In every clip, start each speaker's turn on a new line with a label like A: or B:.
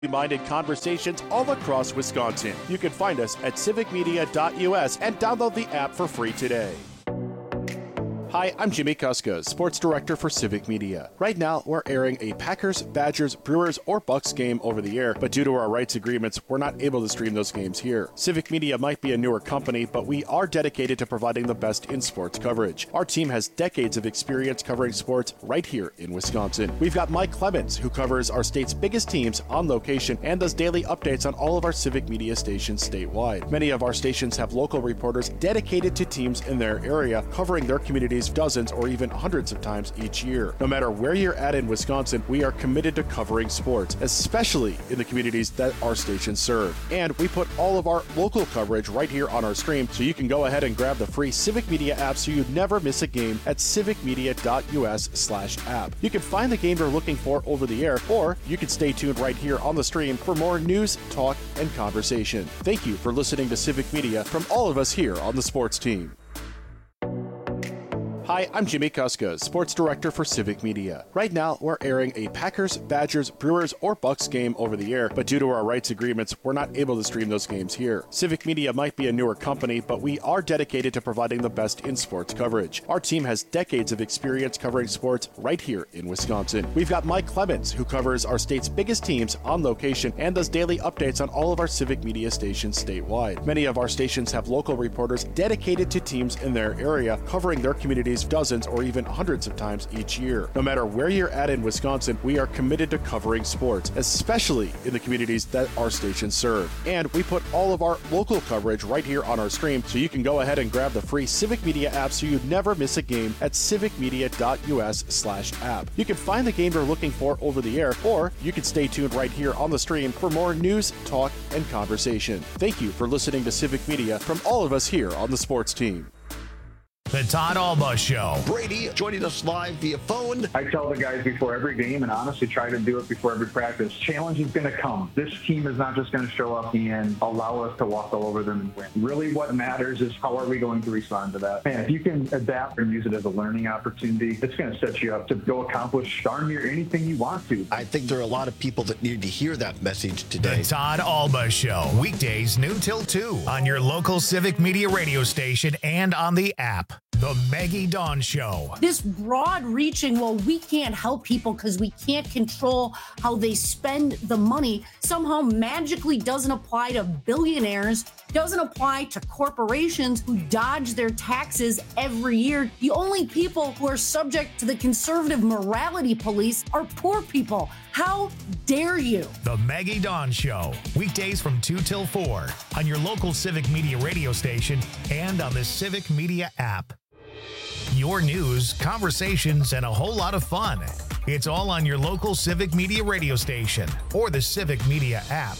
A: Minded conversations all across Wisconsin. You can find us at civicmedia.us and download the app for free today. Hi, I'm Jimmy Kuska, Sports Director for Civic Media. Right now, we're airing a Packers, Badgers, Brewers, or Bucks game over the air, but due to our rights agreements, we're not able to stream those games here. Civic Media might be a newer company, but we are dedicated to providing the best in sports coverage. Our team has decades of experience covering sports right here in Wisconsin. We've got Mike Clemens, who covers our state's biggest teams on location and does daily updates on all of our Civic Media stations statewide. Many of our stations have local reporters dedicated to teams in their area, covering their communities dozens or even hundreds of times each year. No matter where you're at in Wisconsin, we are committed to covering sports, especially in the communities that our stations serve. And we put all of our local coverage right here on our stream, so you can go ahead and grab the free Civic Media app so you never miss a game at civicmedia.us/app. You can find the game you're looking for over the air, or you can stay tuned right here on the stream for more news, talk, and conversation. Thank you for listening to Civic Media from all of us here on the sports team. Hi, I'm Jimmy Kuska, Sports Director for Civic Media. Right now, we're airing a Packers, Badgers, Brewers, or Bucks game over the air, but due to our rights agreements, we're not able to stream those games here. Civic Media might be a newer company, but we are dedicated to providing the best in sports coverage. Our team has decades of experience covering sports right here in Wisconsin. We've got Mike Clemens, who covers our state's biggest teams on location and does daily updates on all of our Civic Media stations statewide. Many of our stations have local reporters dedicated to teams in their area, covering their communities dozens or even hundreds of times each year. No matter where you're at in Wisconsin, we are committed to covering sports, especially in the communities that our stations serve. And we put all of our local coverage right here on our stream, so you can go ahead and grab the free Civic Media app so you never miss a game at civicmedia.us/app. You can find the game you're looking for over the air, or you can stay tuned right here on the stream for more news, talk, and conversation. Thank you for listening to Civic Media from all of us here on the sports team.
B: The Todd Alba Show.
C: Brady joining us live via phone.
D: I tell the guys before every game, and honestly try to do it before every practice, challenge is going to come. This team is not just going to show up and allow us to walk all over them and win. Really what matters is how are we going to respond to that. And if you can adapt and use it as a learning opportunity, it's going to set you up to go accomplish darn near anything you want to.
C: I think there are a lot of people that need to hear that message today.
B: The Todd Alba Show. Weekdays noon till 2 on your local Civic Media radio station and on the app. The Maggie Dawn Show.
E: This broad-reaching, well, we can't help people because we can't control how they spend the money, somehow magically doesn't apply to billionaires, doesn't apply to corporations who dodge their taxes every year. The only people who are subject to the conservative morality police are poor people. How dare you?
B: The Maggie Dawn Show. Weekdays from 2 till 4 on your local Civic Media radio station and on the Civic Media app. Your news, conversations, and a whole lot of fun. It's all on your local Civic Media radio station or the Civic Media app.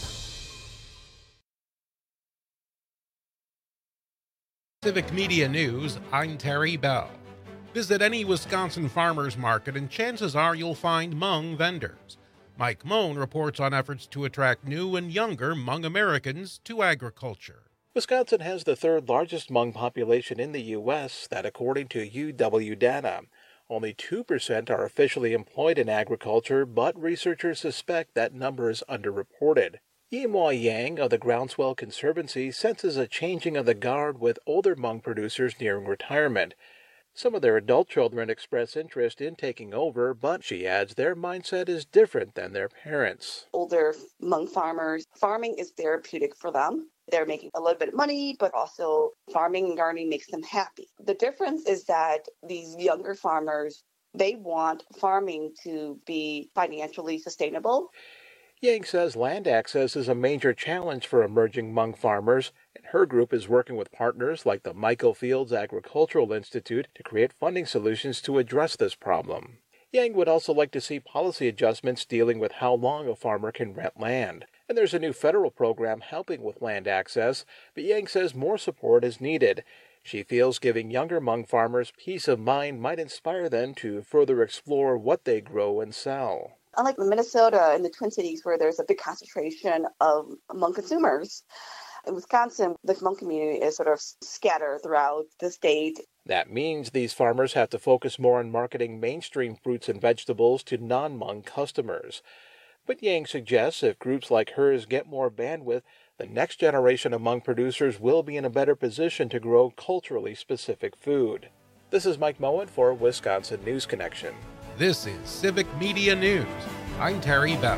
F: Civic Media News, I'm Terry Bell. Visit any Wisconsin farmers market and chances are you'll find Hmong vendors. Mike Moan reports on efforts to attract new and younger Hmong Americans to agriculture.
G: Wisconsin has the third largest Hmong population in the U.S., that according to UW data. Only 2% are officially employed in agriculture, but researchers suspect that number is underreported. Yimhua Yang of the Groundswell Conservancy senses a changing of the guard with older Hmong producers nearing retirement. Some of their adult children express interest in taking over, but she adds their mindset is different than their parents.
H: Older Hmong farmers, farming is therapeutic for them. They're making a little bit of money, but also farming and gardening makes them happy. The difference is that these younger farmers, they want farming to be financially sustainable.
G: Yang says land access is a major challenge for emerging Hmong farmers, and her group is working with partners like the Michael Fields Agricultural Institute to create funding solutions to address this problem. Yang would also like to see policy adjustments dealing with how long a farmer can rent land. And there's a new federal program helping with land access, but Yang says more support is needed. She feels giving younger Hmong farmers peace of mind might inspire them to further explore what they grow and sell.
H: Unlike Minnesota and the Twin Cities, where there's a big concentration of Hmong consumers, in Wisconsin, the Hmong community is sort of scattered throughout the state.
G: That means these farmers have to focus more on marketing mainstream fruits and vegetables to non-Hmong customers. But Yang suggests if groups like hers get more bandwidth, the next generation among producers will be in a better position to grow culturally specific food. This is Mike Moen for Wisconsin News Connection.
F: This is Civic Media News. I'm Terry Bell.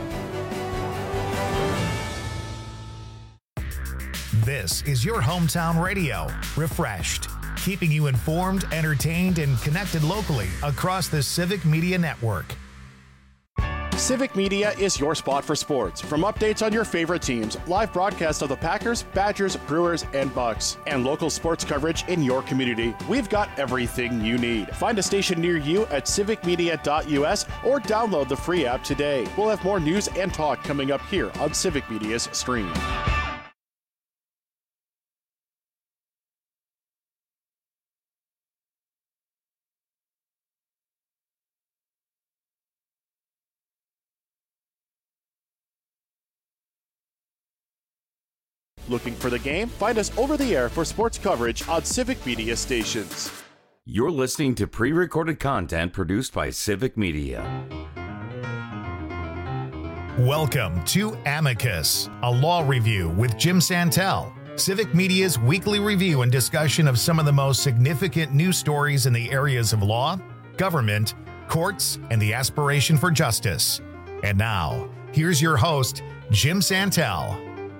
B: This is your hometown radio, Refreshed, keeping you informed, entertained, and connected locally across the Civic Media Network.
A: Civic Media is your spot for sports. From updates on your favorite teams, live broadcasts of the Packers, Badgers, Brewers, and Bucks, and local sports coverage in your community, we've got everything you need. Find a station near you at civicmedia.us or download the free app today. We'll have more news and talk coming up here on Civic Media's stream. Looking for the game? Find us over the air for sports coverage on Civic Media stations.
I: You're listening to pre-recorded content produced by Civic Media.
B: Welcome to Amicus, a law review with Jim Santel, Civic Media's weekly review and discussion of some of the most significant news stories in the areas of law, government, courts, and the aspiration for justice. And now, here's your host, Jim Santel.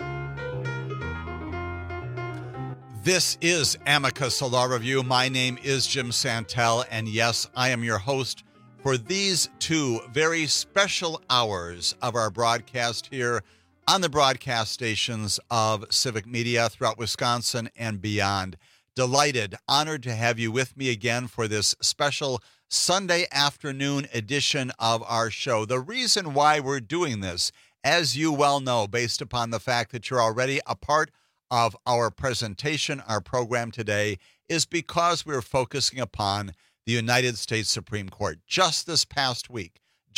J: This is Amicus, a law review. My name is Jim Santel, and yes, I am your host for these two very special hours of our broadcast here on the broadcast stations of Civic Media throughout Wisconsin and beyond. Delighted, honored to have you with me again for this special Sunday afternoon edition of our show. The reason why we're doing this, as you well know, based upon the fact that you're already a part of our presentation, our program today, is because we're focusing upon the United States Supreme Court. Just this past week,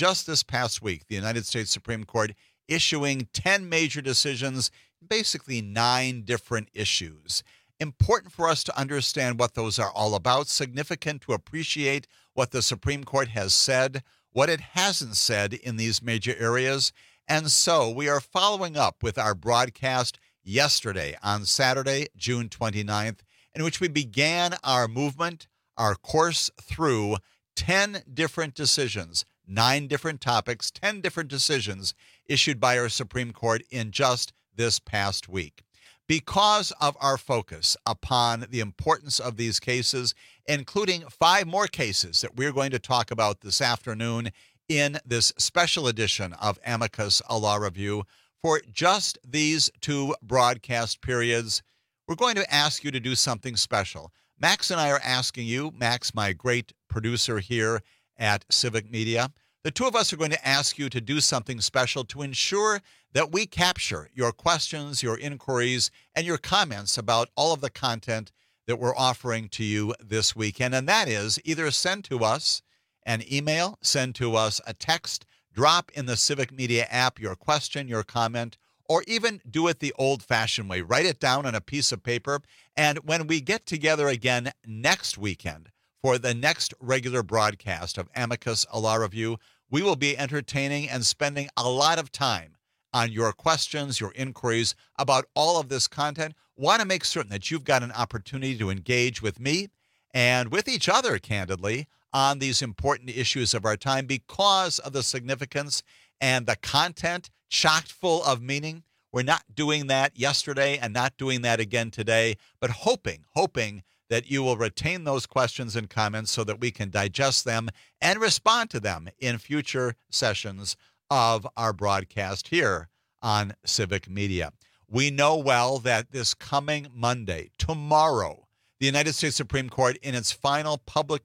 J: the United States Supreme Court issuing 10 major decisions, basically 9 different issues. Important for us to understand what those are all about, significant to appreciate what the Supreme Court has said, what it hasn't said in these major areas. And so we are following up with our broadcast yesterday on Saturday, June 29th, in which we began our movement, our course through 10 different decisions, 9 different topics, 10 different decisions issued by our Supreme Court in just this past week. Because of our focus upon the importance of these cases, including 5 more cases that we're going to talk about this afternoon in this special edition of Amicus, a law review, for just these 2 broadcast periods, we're going to ask you to do something special. Max and I are asking you, Max, my great producer here at Civic Media, the 2 of us are going to ask you to do something special to ensure that we capture your questions, your inquiries, and your comments about all of the content that we're offering to you this weekend. And that is either send to us an email, send to us a text, drop in the Civic Media app your question, your comment, or even do it the old-fashioned way. Write it down on a piece of paper, and when we get together again next weekend for the next regular broadcast of Amicus, a law review, we will be entertaining and spending a lot of time on your questions, your inquiries about all of this content. Want to make certain that you've got an opportunity to engage with me and with each other, candidly, on these important issues of our time because of the significance and the content chock full of meaning. We're not doing that yesterday and not doing that again today, but hoping that you will retain those questions and comments so that we can digest them and respond to them in future sessions of our broadcast here on Civic Media. We know well that this coming Monday, tomorrow, the United States Supreme Court, in its final public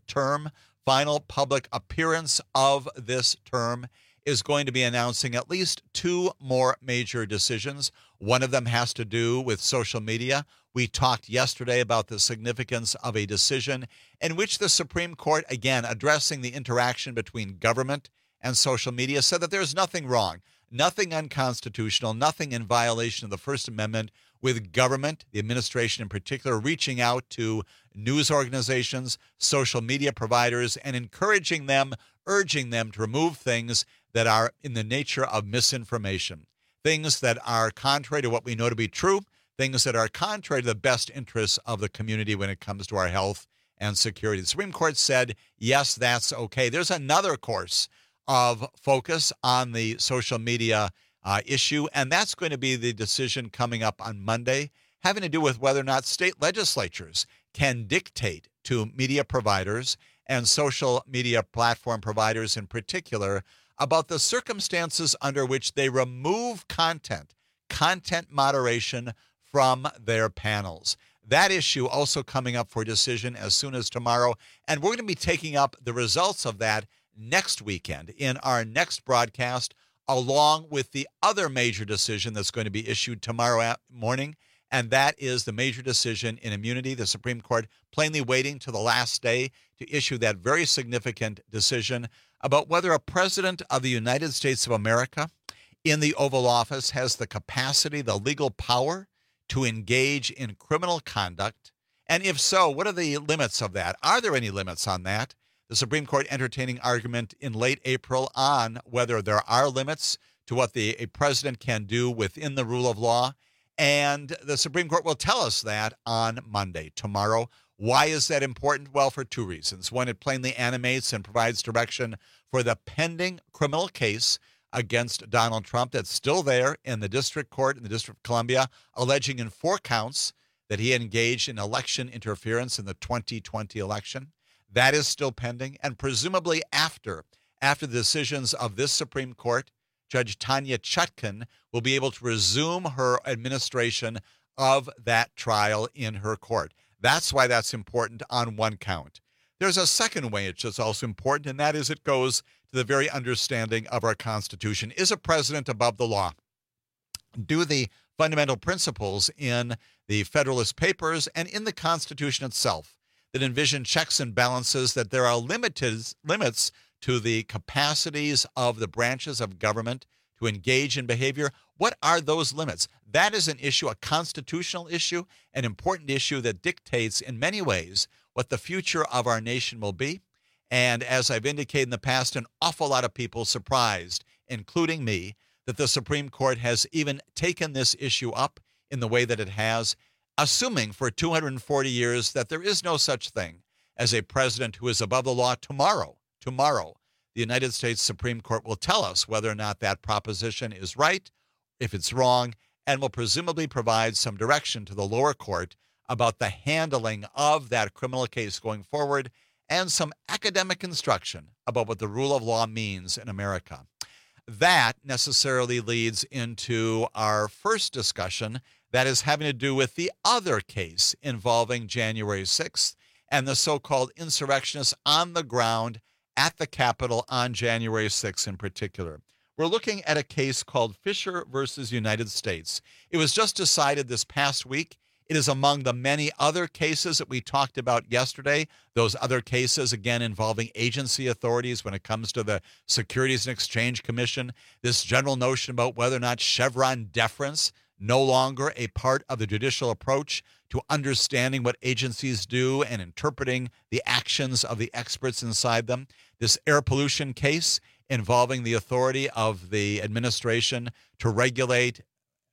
J: appearance of this term, is going to be announcing at least 2 more major decisions. One of them has to do with social media. We talked yesterday about the significance of a decision in which the Supreme Court, again, addressing the interaction between government and social media, said that there's nothing wrong, nothing unconstitutional, nothing in violation of the First Amendment with government, the administration in particular, reaching out to news organizations, social media providers, and encouraging them, urging them to remove things that are in the nature of misinformation, things that are contrary to what we know to be true, things that are contrary to the best interests of the community when it comes to our health and security. The Supreme Court said, yes, that's okay. There's another course of focus on the social media issue, and that's going to be the decision coming up on Monday, having to do with whether or not state legislatures can dictate to media providers and social media platform providers in particular about the circumstances under which they remove content moderation from their panels. That issue also coming up for decision as soon as tomorrow, and we're going to be taking up the results of that next weekend in our next broadcast, along with the other major decision that's going to be issued tomorrow morning, and that is the major decision in immunity. The Supreme Court plainly waiting to the last day to issue that very significant decision about whether a president of the United States of America in the Oval Office has the capacity, the legal power to engage in criminal conduct. And if so, what are the limits of that? Are there any limits on that? The Supreme Court entertaining argument in late April on whether there are limits to what a president can do within the rule of law. And the Supreme Court will tell us that on Monday, tomorrow. Why is that important? Well, for two reasons. One, it plainly animates and provides direction for the pending criminal case against Donald Trump that's still there in the district court in the District of Columbia, alleging in 4 counts that he engaged in election interference in the 2020 election. That is still pending. And presumably after the decisions of this Supreme Court, Judge Tanya Chutkan will be able to resume her administration of that trial in her court. That's why that's important on one count. There's a second way it's just also important, and that is it goes to the very understanding of our Constitution. Is a president above the law? Do the fundamental principles in the Federalist Papers and in the Constitution itself that envision checks and balances, that there are limits to the capacities of the branches of government to engage in behavior? What are those limits? That is an issue, a constitutional issue, an important issue that dictates in many ways what the future of our nation will be. And as I've indicated in the past, an awful lot of people surprised, including me, that the Supreme Court has even taken this issue up in the way that it has, assuming for 240 years that there is no such thing as a president who is above the law. Tomorrow, the United States Supreme Court will tell us whether or not that proposition is right, if it's wrong, and will presumably provide some direction to the lower court about the handling of that criminal case going forward, and some academic instruction about what the rule of law means in America. That necessarily leads into our first discussion, that is having to do with the other case involving January 6th and the so-called insurrectionists on the ground at the Capitol on January 6th in particular. We're looking at a case called Fisher versus United States. It was just decided this past week. It is among the many other cases that we talked about yesterday, those other cases, again, involving agency authorities when it comes to the Securities and Exchange Commission, this general notion about whether or not Chevron deference, no longer a part of the judicial approach to understanding what agencies do and interpreting the actions of the experts inside them, this air pollution case involving the authority of the administration to regulate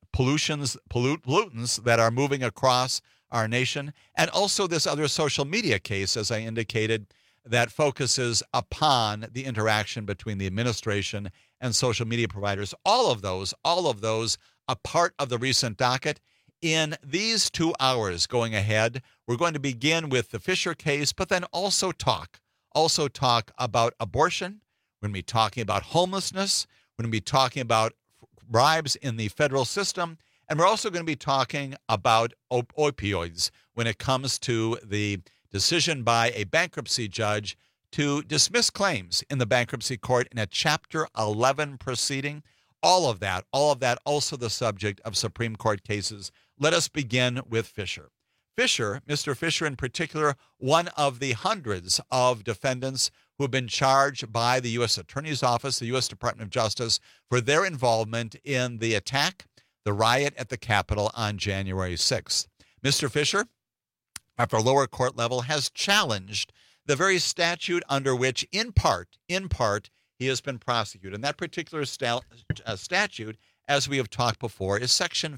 J: pollutants that are moving across our nation, and also this other social media case, as I indicated, that focuses upon the interaction between the administration and social media providers. All of those a part of the recent docket. In these 2 hours going ahead, we're going to begin with the Fisher case, but then also talk about abortion. We're going to be talking about homelessness. We're going to be talking about bribes in the federal system. And we're also going to be talking about opioids when it comes to the decision by a bankruptcy judge to dismiss claims in the bankruptcy court in a Chapter 11 proceeding. All of that also the subject of Supreme Court cases. Let us begin with Fisher. Mr. Fisher in particular, one of the hundreds of defendants who have been charged by the U.S. Attorney's Office, the U.S. Department of Justice, for their involvement in the attack, the riot at the Capitol on January 6th. Mr. Fisher, at the lower court level, has challenged the very statute under which, in part, he has been prosecuted. And that particular statute, as we have talked before, is Section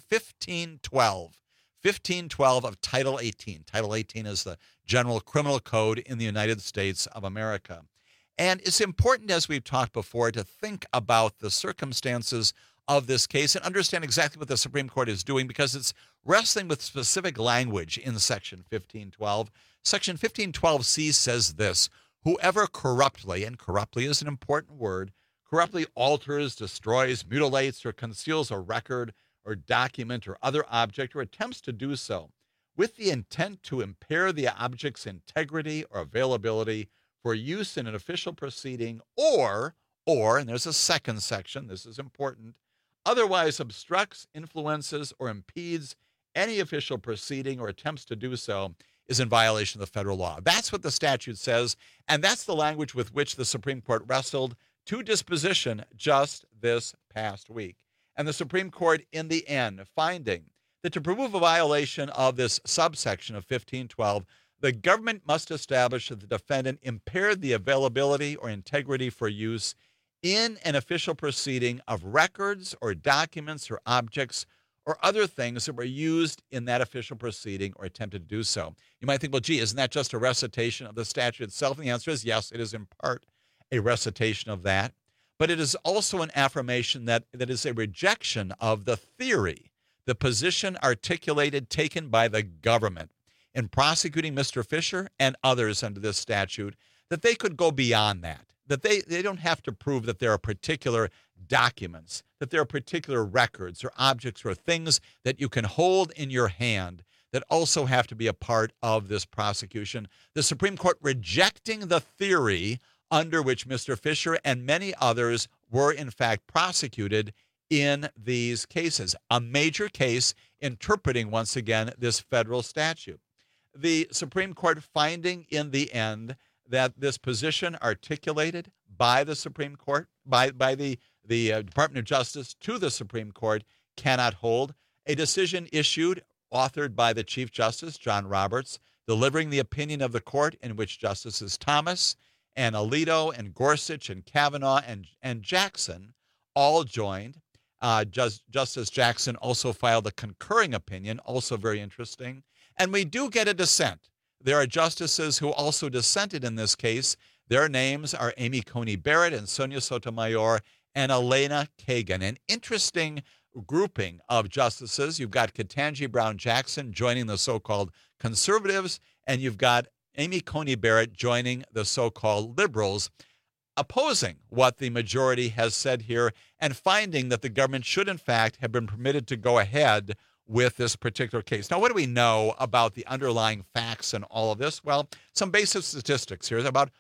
J: 1512 of Title 18. Title 18 is the General Criminal Code in the United States of America. And it's important, as we've talked before, to think about the circumstances of this case and understand exactly what the Supreme Court is doing, because it's wrestling with specific language in Section 1512. Section 1512C says this: whoever corruptly, and corruptly is an important word, corruptly alters, destroys, mutilates, or conceals a record or document or other object, or attempts to do so with the intent to impair the object's integrity or availability for use in an official proceeding, or, and there's a second section, this is important, otherwise obstructs, influences, or impedes any official proceeding or attempts to do so, is in violation of the federal law. That's what the statute says, and that's the language with which the Supreme Court wrestled to disposition just this past week. And the Supreme Court, in the end, finding that to prove a violation of this subsection of 1512, the government must establish that the defendant impaired the availability or integrity for use in an official proceeding of records or documents or objects or other things that were used in that official proceeding or attempted to do so. You might think, well, gee, isn't that just a recitation of the statute itself? And the answer is yes, it is in part a recitation of that. But it is also an affirmation that is a rejection of the theory, the position articulated, taken by the government in prosecuting Mr. Fisher and others under this statute, that they could go beyond that they don't have to prove that there are particular documents, that there are particular records or objects or things that you can hold in your hand that also have to be a part of this prosecution. The Supreme Court rejecting the theory under which Mr. Fisher and many others were in fact prosecuted in these cases. A major case interpreting, once again, this federal statute. The Supreme Court finding in the end that this position articulated by the Supreme Court, by the Department of Justice to the Supreme Court, cannot hold. A decision issued, authored by the Chief Justice, John Roberts, delivering the opinion of the court, in which Justices Thomas and Alito and Gorsuch and Kavanaugh and Jackson all joined. Justice Jackson also filed a concurring opinion, also very interesting. And we do get a dissent. There are justices who also dissented in this case. Their names are Amy Coney Barrett and Sonia Sotomayor and Elena Kagan. An interesting grouping of justices. You've got Ketanji Brown Jackson joining the so-called conservatives, and you've got Amy Coney Barrett joining the so-called liberals, opposing what the majority has said here and finding that the government should, in fact, have been permitted to go ahead with this particular case. Now, what do we know about the underlying facts and all of this? Well, some basic statistics here. About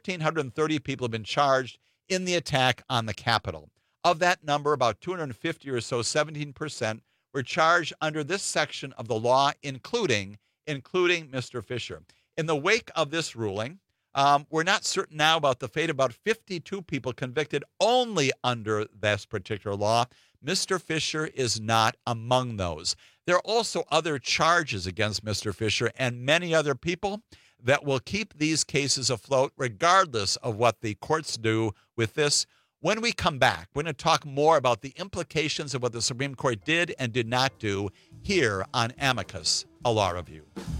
J: 1,430 people have been charged in the attack on the Capitol. Of that number, about 250 or so, 17%, were charged under this section of the law, including Mr. Fisher. In the wake of this ruling, we're not certain now about the fate of about 52 people convicted only under this particular law. Mr. Fisher is not among those. There are also other charges against Mr. Fisher and many other people that will keep these cases afloat regardless of what the courts do with this. When we come back, we're going to talk more about the implications of what the Supreme Court did and did not do here on Amicus, a Law Review.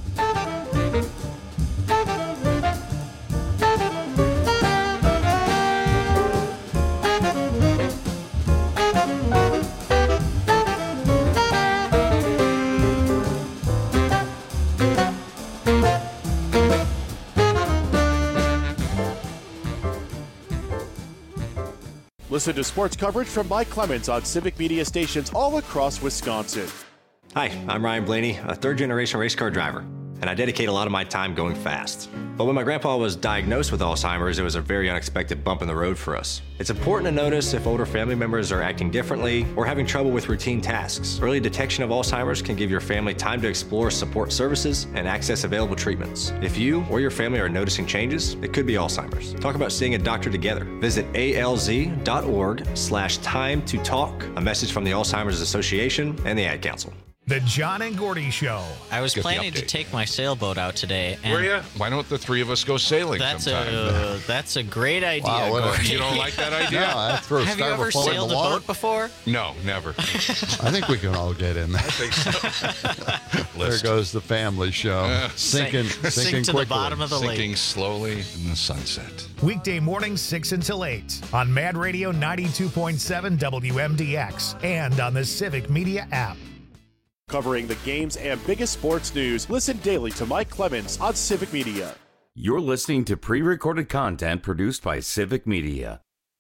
A: Listen to sports coverage from Mike Clemens on Civic Media stations all across Wisconsin.
K: Hi, I'm Ryan Blaney, a third-generation race car driver, and I dedicate a lot of my time going fast. But when my grandpa was diagnosed with Alzheimer's, it was a very unexpected bump in the road for us. It's important to notice if older family members are acting differently or having trouble with routine tasks. Early detection of Alzheimer's can give your family time to explore support services and access available treatments. If you or your family are noticing changes, it could be Alzheimer's. Talk about seeing a doctor together. Visit alz.org/time to talk. A message from the Alzheimer's Association and the Ad Council.
B: The John and Gordy Show.
L: I was planning to take my sailboat out today. And
M: were you? Why don't the three of us go sailing sometime?
L: That's a great idea,
M: wow,
L: Gordy.
M: You don't like that idea?
N: No,
L: have you ever sailed a boat before?
M: No, never.
N: I think we can all get in there.
M: I think so.
N: There goes the family show. Sinking
L: to
N: quickly.
L: the bottom of the lake.
M: Sinking slowly in the sunset.
B: Weekday mornings 6 until 8 on Mad Radio 92.7 WMDX and on the Civic Media app.
A: Covering the games and biggest sports news, listen daily to Mike Clemens on Civic Media.
I: You're listening to pre-recorded content produced by Civic Media.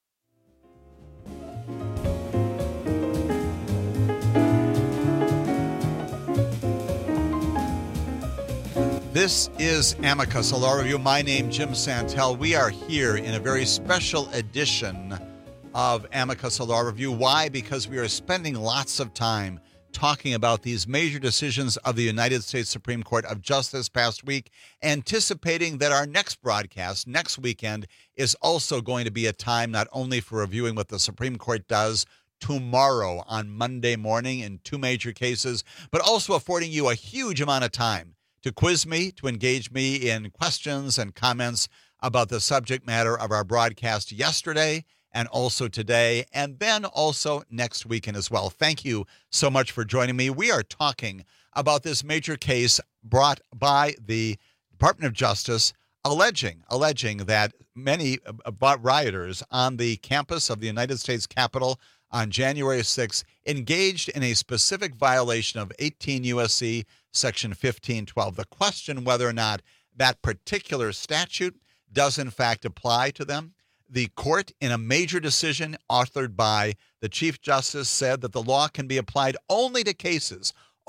J: This is Amicus, a law review. My name, Jim Santel. We are here in a very special edition of Amicus, a law review. Why? Because we are spending lots of time talking about these major decisions of the United States Supreme Court of just this past week, anticipating that our next broadcast next weekend is also going to be a time not only for reviewing what the Supreme Court does tomorrow on Monday morning in two major cases, but also affording you a huge amount of time to quiz me, to engage me in questions and comments about the subject matter of our broadcast yesterday and also today, and then also next weekend as well. Thank you so much for joining me. We are talking about this major case brought by the Department of Justice alleging that many rioters on the campus of the United States Capitol on January 6th engaged in a specific violation of 18 U.S.C. Section 1512. The question whether or not that particular statute does in fact apply to them. The court, in a major decision authored by the Chief Justice, said that the law can be applied only to cases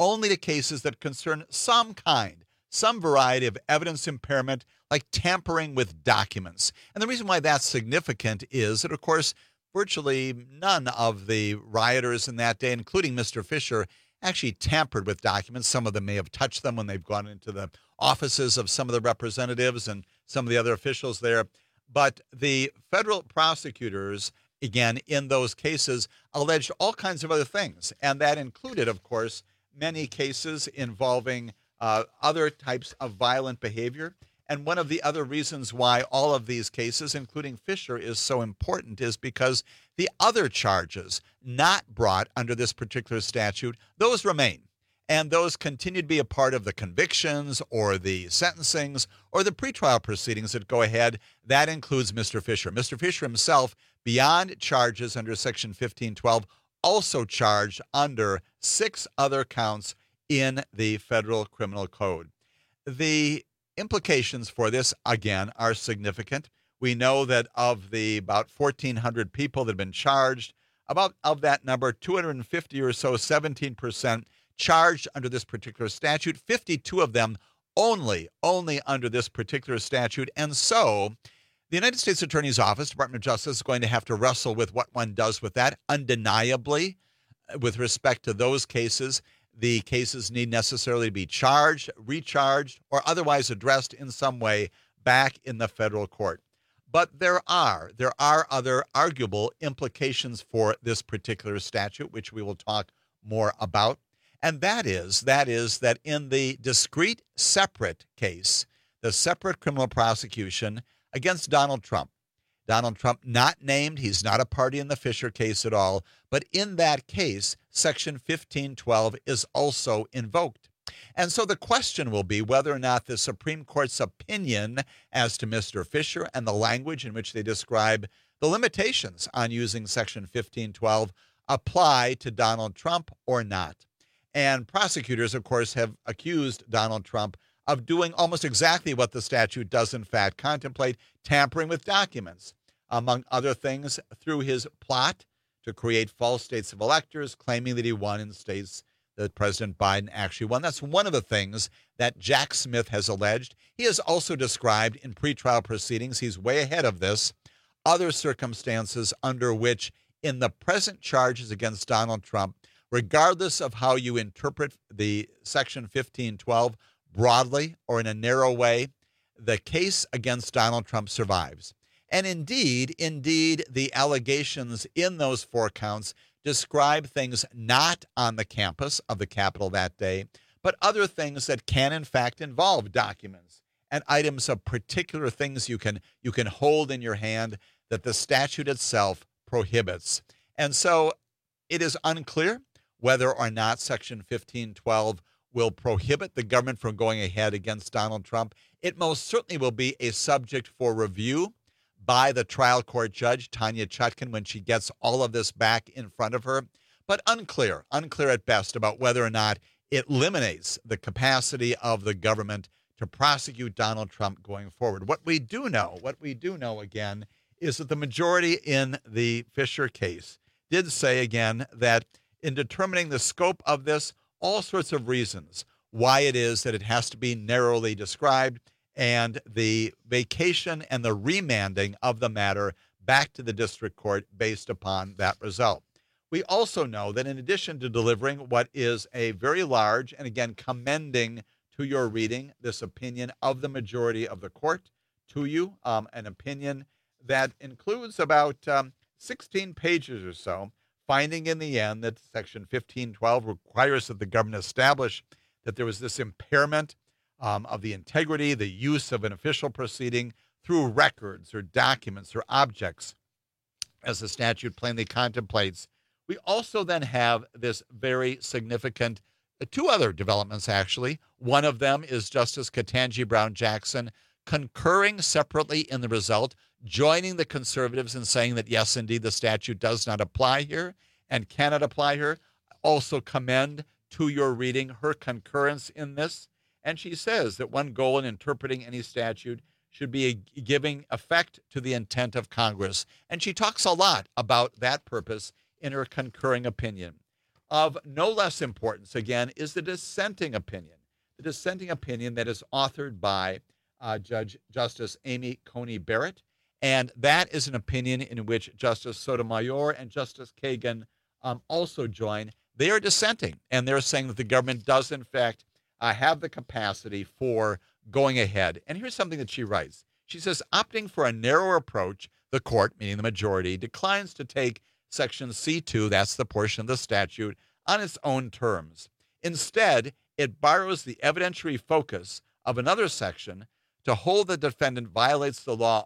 J: that concern some variety of evidence impairment, like tampering with documents. And the reason why that's significant is that, of course, virtually none of the rioters in that day, including Mr. Fisher, actually tampered with documents. Some of them may have touched them when they've gone into the offices of some of the representatives and some of the other officials there. But the federal prosecutors, again, in those cases, alleged all kinds of other things. And that included, of course, many cases involving other types of violent behavior. And one of the other reasons why all of these cases, including Fisher, is so important is because the other charges not brought under this particular statute, those remain. And those continue to be a part of the convictions or the sentencings or the pretrial proceedings that go ahead. That includes Mr. Fisher. Mr. Fisher himself, beyond charges under Section 1512, also charged under 6 other counts in the federal criminal code. The implications for this, again, are significant. We know that of the about 1,400 people that have been charged, about of that number, 250 or so, 17%, charged under this particular statute, 52 of them only under this particular statute. And so the United States Attorney's Office, Department of Justice, is going to have to wrestle with what one does with that. Undeniably, with respect to those cases, the cases need necessarily be charged, recharged, or otherwise addressed in some way back in the federal court. But there are other arguable implications for this particular statute, which we will talk more about. And that is that in the discrete, separate case, the separate criminal prosecution against Donald Trump not named, he's not a party in the Fisher case at all, but in that case, Section 1512 is also invoked. And so the question will be whether or not the Supreme Court's opinion as to Mr. Fisher and the language in which they describe the limitations on using Section 1512 apply to Donald Trump or not. And prosecutors, of course, have accused Donald Trump of doing almost exactly what the statute does, in fact, contemplate, tampering with documents, among other things, through his plot to create false states of electors, claiming that he won in states that President Biden actually won. That's one of the things that Jack Smith has alleged. He has also described in pretrial proceedings, he's way ahead of this, other circumstances under which, in the present charges against Donald Trump, regardless of how you interpret the Section 1512 broadly or in a narrow way, the case against Donald Trump survives. And indeed, the allegations in those 4 counts describe things not on the campus of the Capitol that day, but other things that can in fact involve documents and items of particular things you can hold in your hand that the statute itself prohibits. And so it is unclear whether or not Section 1512 will prohibit the government from going ahead against Donald Trump. It most certainly will be a subject for review by the trial court judge, Tanya Chutkan, when she gets all of this back in front of her. But unclear at best about whether or not it eliminates the capacity of the government to prosecute Donald Trump going forward. What we do know again, is that the majority in the Fisher case did say again that in determining the scope of this, all sorts of reasons why it is that it has to be narrowly described, and the vacation and the remanding of the matter back to the district court based upon that result. We also know that in addition to delivering what is a very large, and again, commending to your reading this opinion of the majority of the court to you, an opinion that includes about 16 pages or so, finding in the end that Section 1512 requires that the government establish that there was this impairment of the integrity, the use of an official proceeding through records or documents or objects, as the statute plainly contemplates. We also then have this very significant, two other developments, actually. One of them is Justice Ketanji Brown Jackson concurring separately in the result, joining the conservatives in saying that, yes, indeed, the statute does not apply here and cannot apply here. Also commend to your reading her concurrence in this. And she says that one goal in interpreting any statute should be giving effect to the intent of Congress. And she talks a lot about that purpose in her concurring opinion. Of no less importance, again, is the dissenting opinion. The dissenting opinion that is authored by Justice Amy Coney Barrett. And that is an opinion in which Justice Sotomayor and Justice Kagan also join. They are dissenting, and they're saying that the government does, in fact, have the capacity for going ahead. And here's something that she writes. She says, opting for a narrower approach, the court, meaning the majority, declines to take Section C2, that's the portion of the statute, on its own terms. Instead, it borrows the evidentiary focus of another section to hold the defendant violates the law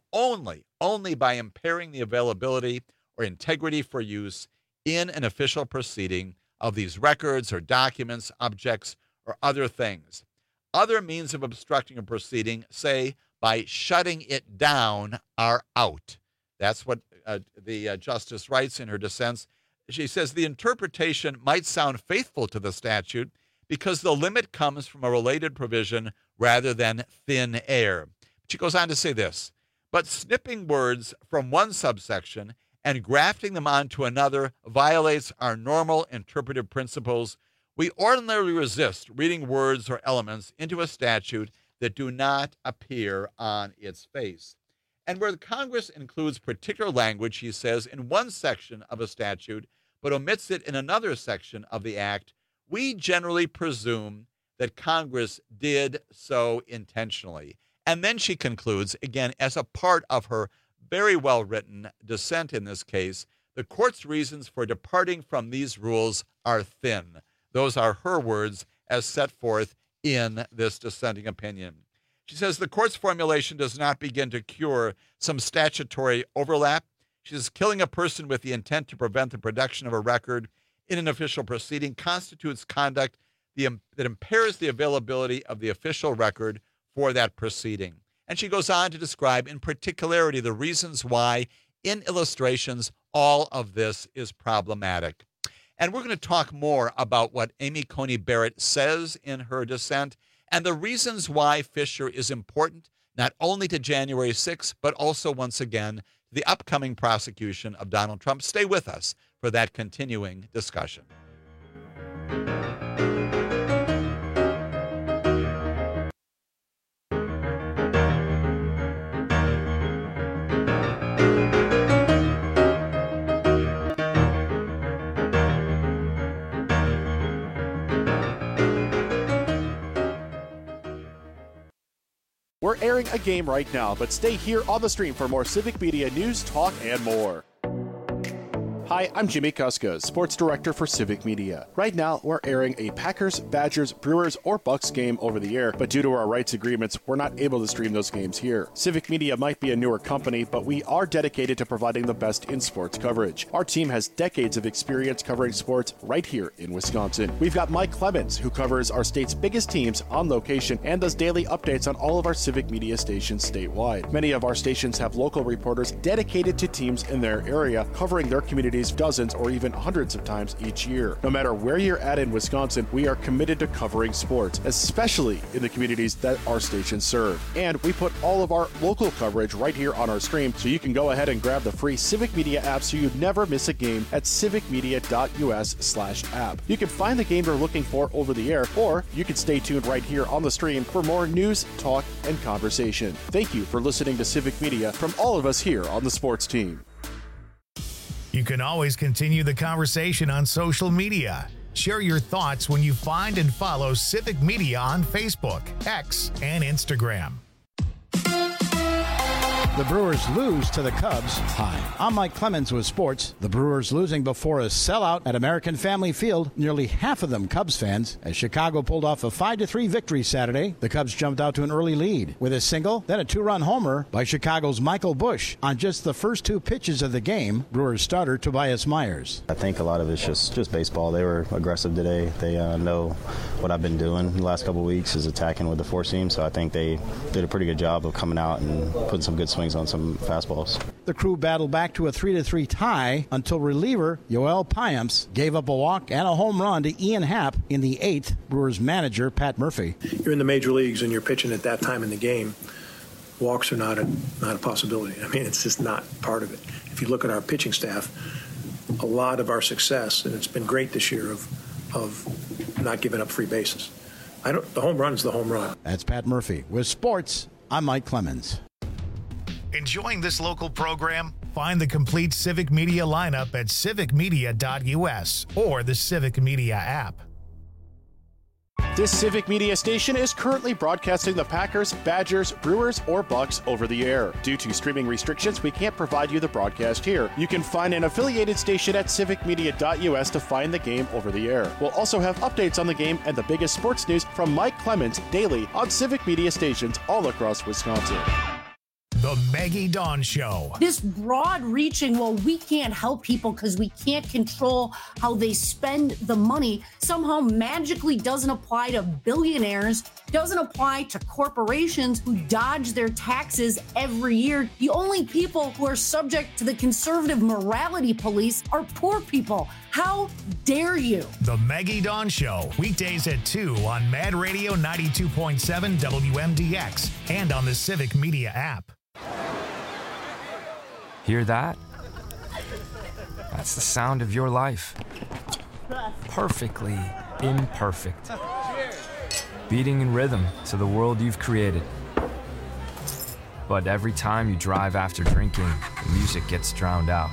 J: only by impairing the availability or integrity for use in an official proceeding of these records or documents, objects, or other things. Other means of obstructing a proceeding, say by shutting it down, are out. That's what the justice writes in her dissents. She says the interpretation might sound faithful to the statute because the limit comes from a related provision rather than thin air. She goes on to say this, but snipping words from one subsection and grafting them onto another violates our normal interpretive principles. We ordinarily resist reading words or elements into a statute that do not appear on its face. And where the Congress includes particular language, he says, in one section of a statute, but omits it in another section of the act, we generally presume that Congress did so intentionally. And then she concludes, again, as a part of her very well-written dissent in this case, the court's reasons for departing from these rules are thin. Those are her words as set forth in this dissenting opinion. She says the court's formulation does not begin to cure some statutory overlap. She says killing a person with the intent to prevent the production of a record in an official proceeding constitutes conduct that impairs the availability of the official record for that proceeding. And she goes on to describe in particularity the reasons why, in illustrations, all of this is problematic. And we're going to talk more about what Amy Coney Barrett says in her dissent and the reasons why Fisher is important, not only to January 6th, but also, once again, the upcoming prosecution of Donald Trump. Stay with us for that continuing discussion.
A: We're airing a game right now, but stay here on the stream for more Civic Media news, talk, and more. Hi, I'm Jimmy Kuskos, Sports Director for Civic Media. Right now, we're airing a Packers, Badgers, Brewers, or Bucks game over the air, but due to our rights agreements, we're not able to stream those games here. Civic Media might be a newer company, but we are dedicated to providing the best in sports coverage. Our team has decades of experience covering sports right here in Wisconsin. We've got Mike Clemens, who covers our state's biggest teams on location and does daily updates on all of our Civic Media stations statewide. Many of our stations have local reporters dedicated to teams in their area, covering their communities dozens or even hundreds of times each year. No matter where you're at in Wisconsin, we are committed to covering sports, especially in the communities that our stations serve. And we put all of our local coverage right here on our stream, so you can go ahead and grab the free Civic Media app so you never miss a game at civicmedia.us/app. You can find the game you're looking for over the air, or you can stay tuned right here on the stream for more news, talk, and conversation. Thank you for listening to Civic Media from all of us here on the sports team.
B: You can always continue the conversation on social media. Share your thoughts when you find and follow Civic Media on Facebook, X, and Instagram.
O: The Brewers lose to the Cubs. Hi, I'm Mike Clemens with sports. The Brewers losing before a sellout at American Family Field, nearly half of them Cubs fans, as Chicago pulled off a 5-3 victory Saturday. The Cubs jumped out to an early lead with a single, then a two-run homer by Chicago's Michael Busch on just the first two pitches of the game. Brewers starter Tobias Myers.
P: I think a lot of it's just baseball. They were aggressive today. They know what I've been doing the last couple of weeks is attacking with the four seam, so I think they did a pretty good job of coming out and putting some good swings on some fastballs.
O: The crew battled back to a 3-3 tie until reliever Yoel Payamps gave up a walk and a home run to Ian Happ in the 8th. Brewers manager Pat Murphy.
Q: You're in the major leagues and you're pitching at that time in the game. Walks are not a possibility. I mean, it's just not part of it. If you look at our pitching staff, a lot of our success, and it's been great this year, of not giving up free bases. The home run is the home run.
O: That's Pat Murphy. With sports, I'm Mike Clemens.
B: Enjoying this local program? Find the complete Civic Media lineup at civicmedia.us or the Civic Media app.
A: This Civic Media station is currently broadcasting the Packers, Badgers, Brewers, or Bucks over the air. Due to streaming restrictions, we can't provide you the broadcast here. You can find an affiliated station at civicmedia.us to find the game over the air. We'll also have updates on the game and the biggest sports news from Mike Clemens daily on Civic Media stations all across Wisconsin.
B: The Maggie Dawn Show.
E: This broad-reaching, well, we can't help people because we can't control how they spend the money, somehow magically doesn't apply to billionaires, doesn't apply to corporations who dodge their taxes every year. The only people who are subject to the conservative morality police are poor people. How dare you?
B: The Maggie Dawn Show, weekdays at 2 on Mad Radio 92.7 WMDX and on the Civic Media app.
R: Hear that? That's the sound of your life. Perfectly imperfect. Beating in rhythm to the world you've created. But every time you drive after drinking, the music gets drowned out.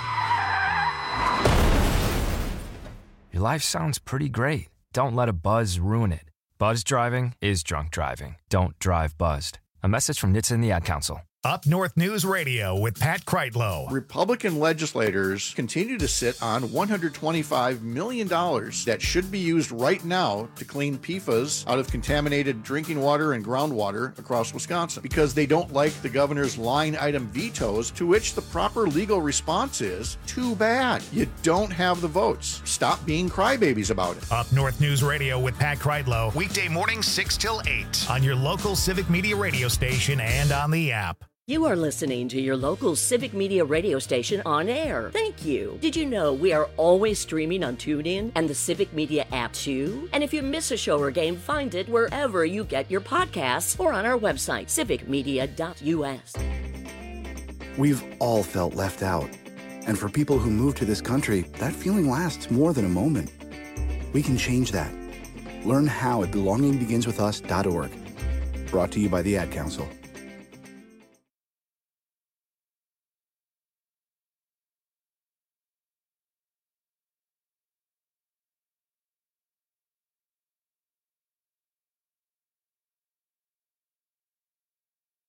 R: Your life sounds pretty great. Don't let a buzz ruin it. Buzz driving is drunk driving. Don't drive buzzed. A message from NHTSA and the Ad Council.
B: Up North News Radio with Pat Kreitlow.
S: Republican legislators continue to sit on $125 million that should be used right now to clean PFAS out of contaminated drinking water and groundwater across Wisconsin because they don't like the governor's line item vetoes, to which the proper legal response is, too bad. You don't have the votes. Stop being crybabies about it.
B: Up North News Radio with Pat Kreitlow, weekday mornings 6 till 8 on your local Civic Media radio station and on the app.
T: You are listening to your local Civic Media radio station on air. Thank you. Did you know we are always streaming on TuneIn and the Civic Media app too? And if you miss a show or game, find it wherever you get your podcasts or on our website, civicmedia.us.
U: We've all felt left out. And for people who move to this country, that feeling lasts more than a moment. We can change that. Learn how at belongingbeginswithus.org. Brought to you by the Ad Council.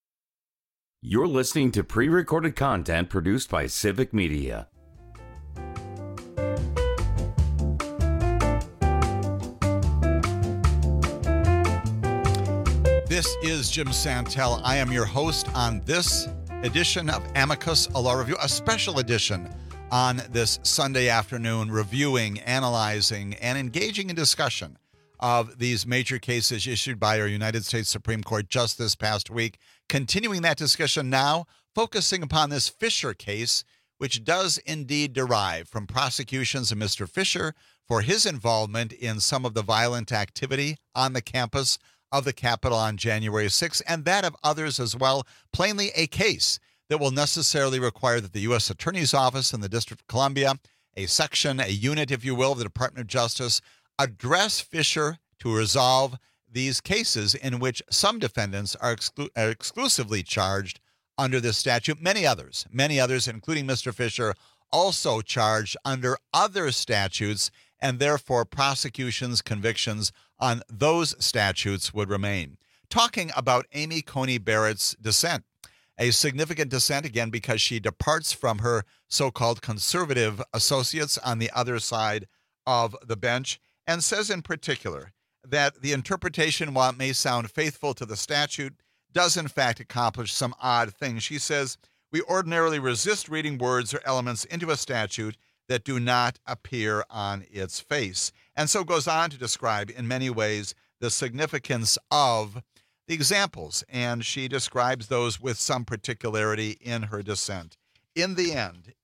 I: You're listening to pre-recorded content produced by Civic Media.
J: This is Jim Santel. I am your host on this edition of Amicus, a law review, a special edition on this Sunday afternoon, reviewing, analyzing, and engaging in discussion of these major cases issued by our United States Supreme Court just this past week. Continuing that discussion now, focusing upon this Fisher case, which does indeed derive from prosecutions of Mr. Fisher for his involvement in some of the violent activity on the campus of the Capitol on January 6th, and that of others as well. Plainly a case that will necessarily require that the U.S. Attorney's Office in the District of Columbia, a section, a unit, if you will, of the Department of Justice, address Fisher to resolve these cases in which some defendants are exclusively charged under this statute. Many others, including Mr. Fisher, also charged under other statutes, and therefore prosecutions, convictions on those statutes would remain. Talking about Amy Coney Barrett's dissent, a significant dissent, again, because she departs from her so-called conservative associates on the other side of the bench, and says in particular that the interpretation, while it may sound faithful to the statute, does in fact accomplish some odd things. She says, we ordinarily resist reading words or elements into a statute that do not appear on its face. And so goes on to describe in many ways the significance of the examples, and she describes those with some particularity in her dissent. In the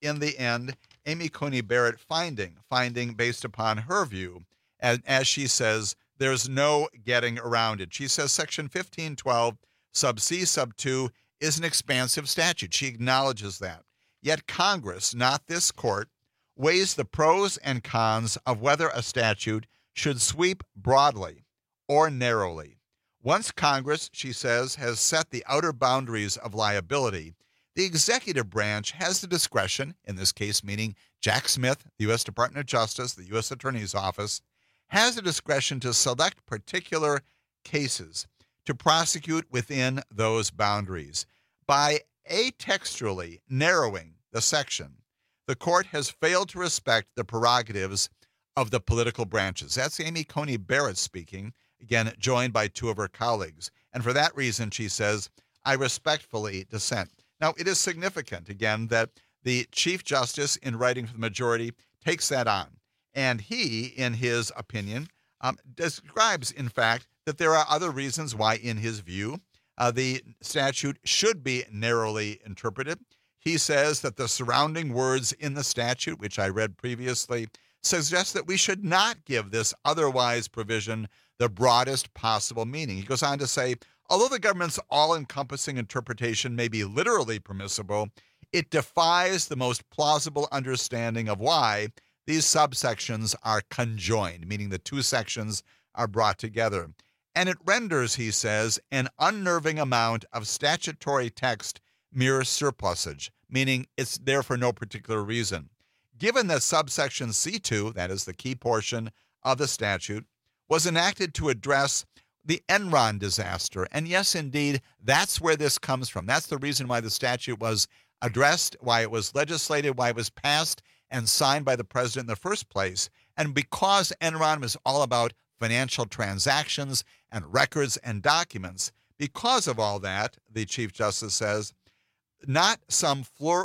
J: end, Amy Coney Barrett finding based upon her view, as she says, there's no getting around it. She says Section 1512, sub C, sub 2, is an expansive statute. She acknowledges that. Yet Congress, not this court, weighs the pros and cons of whether a statute should sweep broadly or narrowly. Once Congress, she says, has set the outer boundaries of liability, the executive branch has the discretion, in this case meaning Jack Smith, the U.S. Department of Justice, the U.S. Attorney's Office, has the discretion to select particular cases to prosecute within those boundaries. By atextually narrowing the section, the court has failed to respect the prerogatives of the political branches. That's Amy Coney Barrett speaking, again, joined by two of her colleagues. And for that reason, she says, I respectfully dissent. Now, it is significant, again, that the Chief Justice, in writing for the majority, takes that on. And he, in his opinion, describes, in fact, that there are other reasons why, in his view, the statute should be narrowly interpreted. He says that the surrounding words in the statute, which I read previously, suggest that we should not give this otherwise provision the broadest possible meaning. He goes on to say, although the government's all-encompassing interpretation may be literally permissible, it defies the most plausible understanding of why these subsections are conjoined, meaning the two sections are brought together. And it renders, he says, an unnerving amount of statutory text mere surplusage, meaning it's there for no particular reason. Given that subsection C2, that is the key portion of the statute, was enacted to address the Enron disaster, and yes, indeed, that's where this comes from. That's the reason why the statute was addressed, why it was legislated, why it was passed and signed by the president in the first place. And because Enron was all about financial transactions and records and documents, because of all that, the Chief Justice says, not some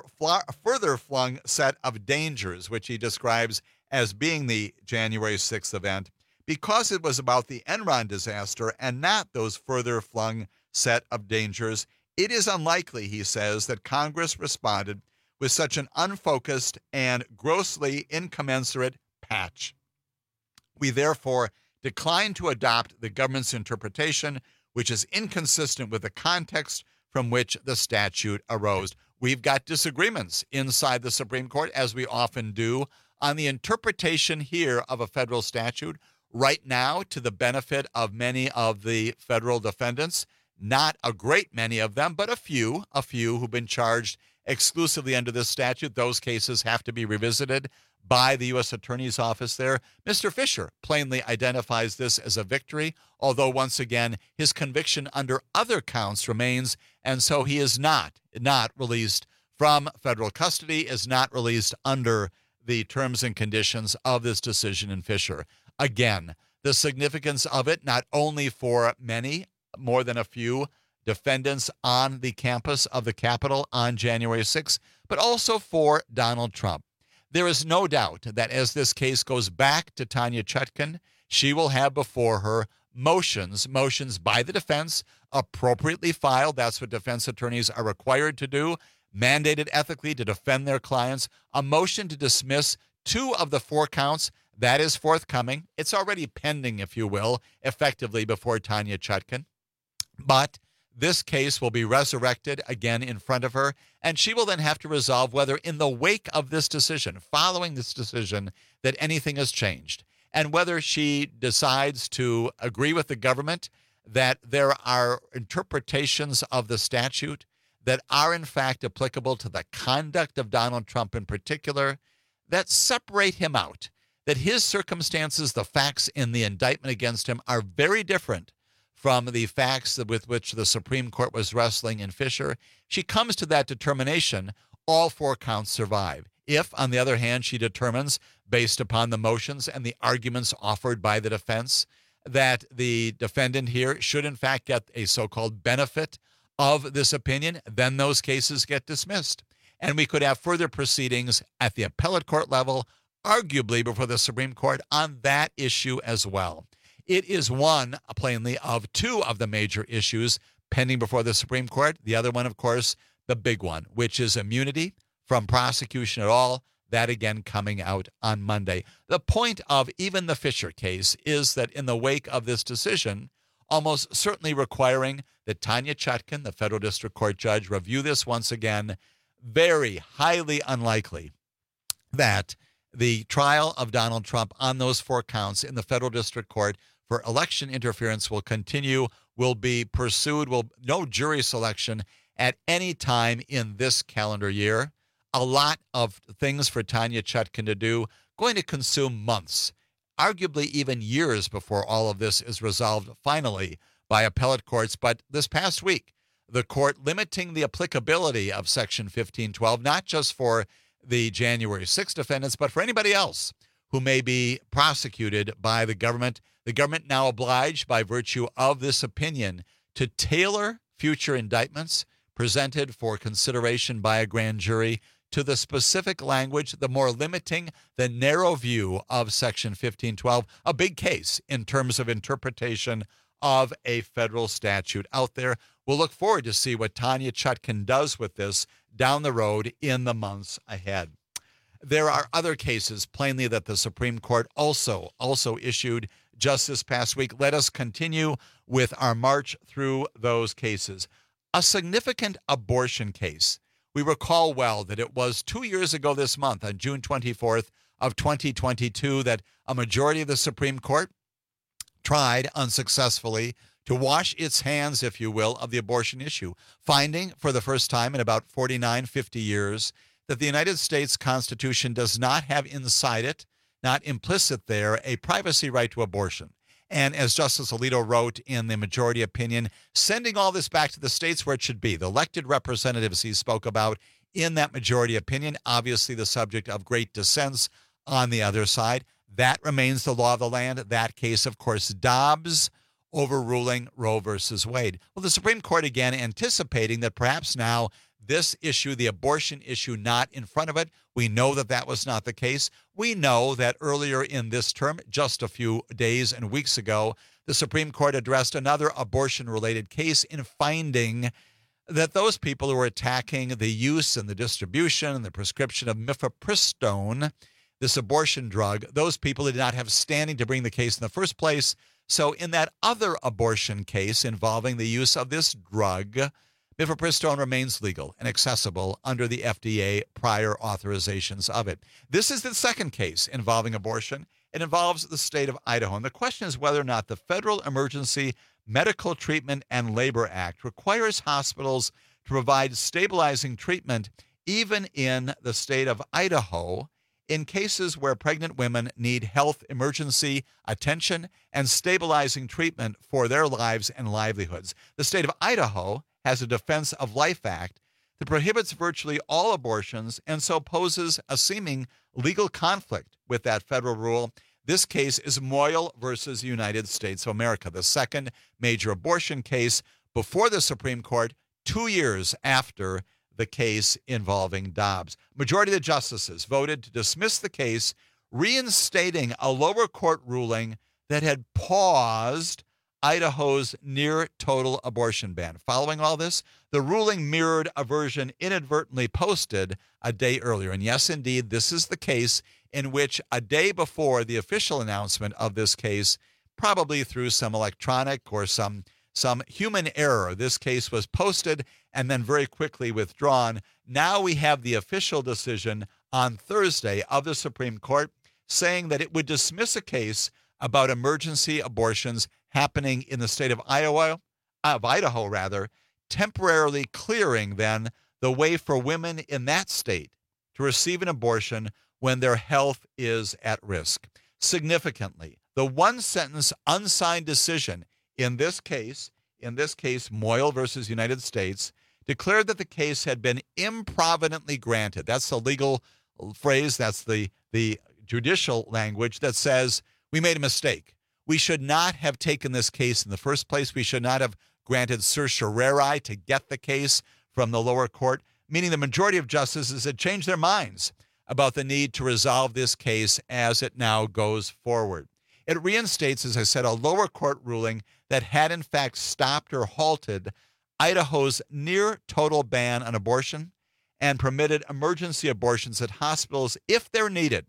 J: further flung set of dangers, which he describes as being the January 6th event, because it was about the Enron disaster and not those further flung set of dangers, it is unlikely, he says, that Congress responded with such an unfocused and grossly incommensurate patch. We therefore decline to adopt the government's interpretation, which is inconsistent with the context from which the statute arose. We've got disagreements inside the Supreme Court, as we often do, on the interpretation here of a federal statute. Right now, to the benefit of many of the federal defendants, not a great many of them, but a few who've been charged exclusively under this statute. Those cases have to be revisited by the U.S. Attorney's Office there. Mr. Fisher plainly identifies this as a victory, although once again, his conviction under other counts remains, and so he is not released from federal custody, is not released under the terms and conditions of this decision in Fisher. Again, the significance of it, not only for many more than a few defendants on the campus of the Capitol on January 6th, but also for Donald Trump. There is no doubt that as this case goes back to Tanya Chutkan, she will have before her motions by the defense, appropriately filed. That's what defense attorneys are required to do, mandated ethically to defend their clients. A motion to dismiss 2 of the 4 counts, that is forthcoming. It's already pending, if you will, effectively before Tanya Chutkan. But this case will be resurrected again in front of her, and she will then have to resolve whether in the wake of this decision, following this decision, that anything has changed, and whether she decides to agree with the government that there are interpretations of the statute that are in fact applicable to the conduct of Donald Trump in particular, that separate him out, that his circumstances, the facts in the indictment against him, are very different from the facts with which the Supreme Court was wrestling in Fisher. She comes to that determination, all 4 counts survive. If, on the other hand, she determines, based upon the motions and the arguments offered by the defense, that the defendant here should in fact get a so-called benefit of this opinion, then those cases get dismissed. And we could have further proceedings at the appellate court level, arguably before the Supreme Court, on that issue as well. It is one, plainly, of 2 of the major issues pending before the Supreme Court. The other one, of course, the big one, which is immunity from prosecution at all. That, again, coming out on Monday. The point of even the Fisher case is that in the wake of this decision, almost certainly requiring that Tanya Chutkan, the federal district court judge, review this once again, very highly unlikely that the trial of Donald Trump on those 4 counts in the federal district court for election interference will continue, will be pursued, no jury selection at any time in this calendar year. A lot of things for Tanya Chutkan to do, going to consume months, arguably even years before all of this is resolved finally by appellate courts. But this past week, the court limiting the applicability of Section 1512, not just for the January 6th defendants, but for anybody else who may be prosecuted by the government. The government now obliged by virtue of this opinion to tailor future indictments presented for consideration by a grand jury to the specific language, the more limiting, the narrow view of Section 1512, a big case in terms of interpretation of a federal statute out there. We'll look forward to see what Tanya Chutkan does with this down the road in the months ahead. There are other cases, plainly, that the Supreme Court also issued just this past week. Let us continue with our march through those cases. A significant abortion case. We recall well that it was 2 years ago this month, on June 24th of 2022, that a majority of the Supreme Court tried unsuccessfully to wash its hands, if you will, of the abortion issue, finding for the first time in about 49, 50 years that the United States Constitution does not have inside it, not implicit there, a privacy right to abortion. And as Justice Alito wrote in the majority opinion, sending all this back to the states where it should be, the elected representatives he spoke about in that majority opinion, obviously the subject of great dissents on the other side. That remains the law of the land. That case, of course, Dobbs, overruling Roe versus Wade. Well, the Supreme Court again anticipating that perhaps now this issue, the abortion issue, not in front of it. We know that that was not the case. We know that earlier in this term, just a few days and weeks ago, the Supreme Court addressed another abortion-related case in finding that those people who were attacking the use and the distribution and the prescription of mifepristone, this abortion drug, those people did not have standing to bring the case in the first place. So in that other abortion case involving the use of this drug, mifepristone remains legal and accessible under the FDA prior authorizations of it. This is the second case involving abortion. It involves the state of Idaho. And the question is whether or not the Federal Emergency Medical Treatment and Labor Act requires hospitals to provide stabilizing treatment even in the state of Idaho in cases where pregnant women need health emergency attention and stabilizing treatment for their lives and livelihoods. The state of Idaho has a Defense of Life Act that prohibits virtually all abortions and so poses a seeming legal conflict with that federal rule. This case is Moyle versus United States of America, the second major abortion case before the Supreme Court 2 years after the case involving Dobbs. Majority of the justices voted to dismiss the case, reinstating a lower court ruling that had paused Idaho's near total abortion ban. Following all this, the ruling mirrored a version inadvertently posted a day earlier. And yes, indeed, this is the case in which a day before the official announcement of this case, probably through some electronic or some human error, this case was posted and then very quickly withdrawn. Now we have the official decision on Thursday of the Supreme Court saying that it would dismiss a case about emergency abortions happening in the state of Idaho, temporarily clearing then the way for women in that state to receive an abortion when their health is at risk. Significantly, the one-sentence unsigned decision in this case, Moyle versus United States, declared that the case had been improvidently granted. That's the legal phrase, that's the judicial language that says we made a mistake. We should not have taken this case in the first place. We should not have granted certiorari to get the case from the lower court, meaning the majority of justices had changed their minds about the need to resolve this case as it now goes forward. It reinstates, as I said, a lower court ruling that had in fact stopped or halted Idaho's near total ban on abortion and permitted emergency abortions at hospitals if they're needed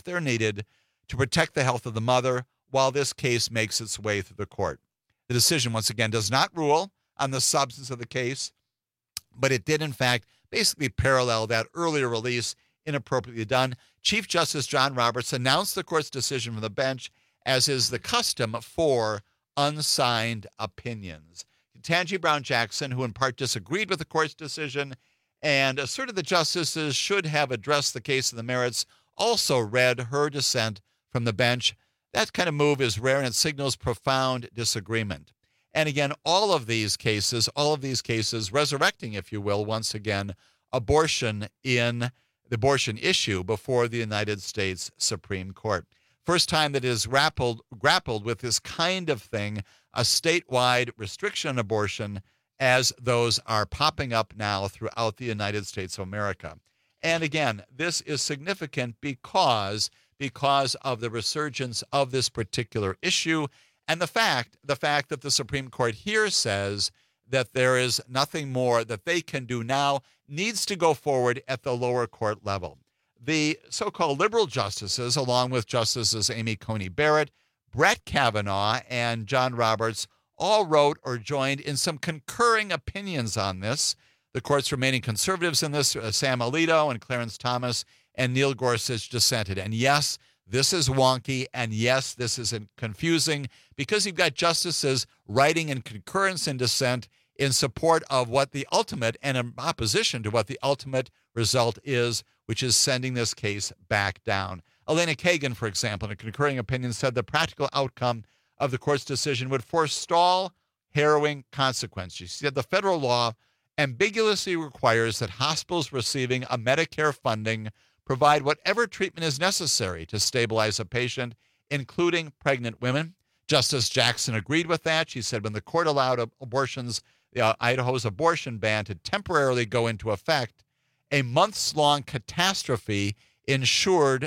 J: to protect the health of the mother while this case makes its way through the court. The decision, once again, does not rule on the substance of the case, but it did, in fact, basically parallel that earlier release, inappropriately done. Chief Justice John Roberts announced the court's decision from the bench, as is the custom for unsigned opinions. Ketanji Brown Jackson, who in part disagreed with the court's decision and asserted the justices should have addressed the case of the merits, also read her dissent from the bench. That kind of move is rare and it signals profound disagreement. And again, all of these cases resurrecting, if you will, once again, abortion in the abortion issue before the United States Supreme Court. First time that it has grappled with this kind of thing, a statewide restriction on abortion, as those are popping up now throughout the United States of America. And again, this is significant because of the resurgence of this particular issue and the fact that the Supreme Court here says that there is nothing more that they can do now, needs to go forward at the lower court level. The so-called liberal justices, along with Justices Amy Coney Barrett, Brett Kavanaugh, and John Roberts, all wrote or joined in some concurring opinions on this. The court's remaining conservatives in this, Sam Alito and Clarence Thomas and Neil Gorsuch, dissented. And yes, this is wonky, and yes, this is confusing because you've got justices writing in concurrence and dissent in support of what the ultimate and in opposition to what the ultimate result is, which is sending this case back down. Elena Kagan, for example, in a concurring opinion, said the practical outcome of the court's decision would forestall harrowing consequences. She said the federal law ambiguously requires that hospitals receiving a Medicare funding provide whatever treatment is necessary to stabilize a patient, including pregnant women. Justice Jackson agreed with that. She said when the court allowed abortions, Idaho's abortion ban to temporarily go into effect, a months-long catastrophe ensued,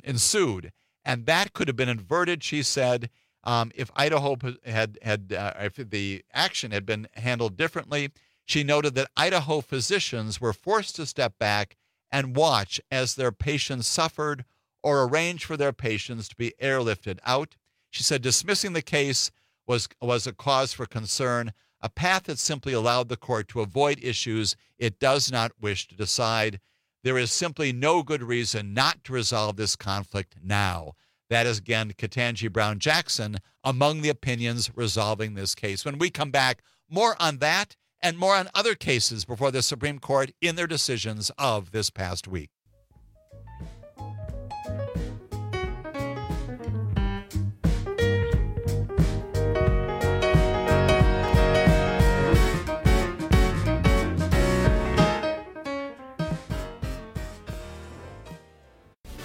J: and that could have been averted, she said, if Idaho if the action had been handled differently. She noted that Idaho physicians were forced to step back and watch as their patients suffered or arrange for their patients to be airlifted out. She said dismissing the case was a cause for concern, a path that simply allowed the court to avoid issues it does not wish to decide. There is simply no good reason not to resolve this conflict now. That is, again, Ketanji Brown Jackson among the opinions resolving this case. When we come back, more on that and more on other cases before the Supreme Court in their decisions of this past week.